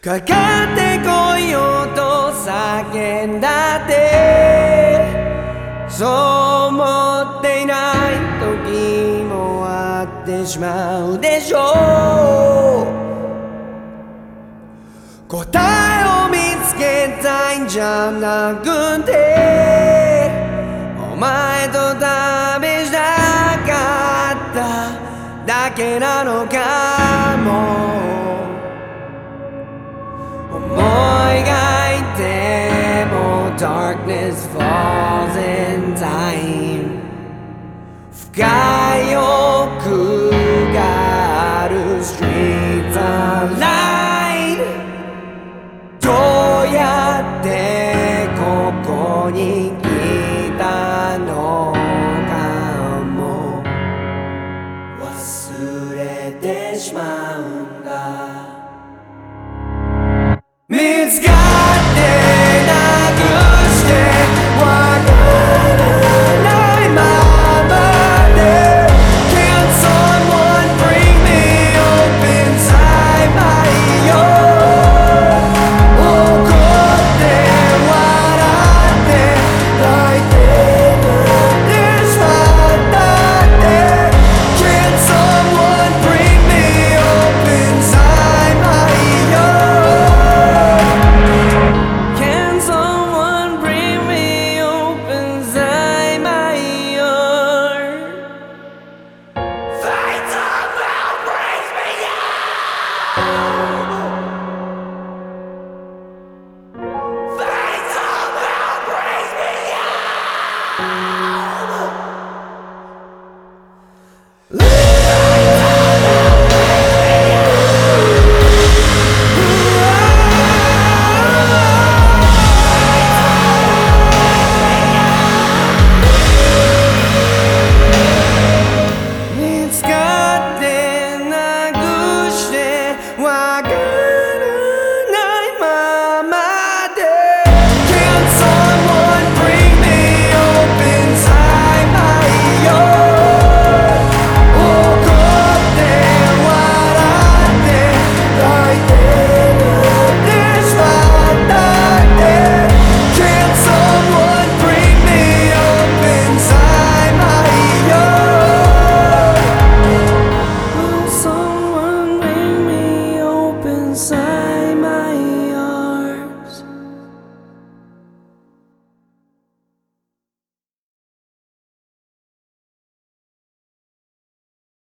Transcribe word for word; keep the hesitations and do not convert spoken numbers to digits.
かかってこいよと叫んだってそう思っていない時もあってしまうでしょう。答えを見つけたいんじゃなくてお前と旅したかっただけなのかも。思い描いても Darkness falls in time 不快欲がある Streets are light どうやってここに来たのかも忘れてしまうんだ。見つかってなくして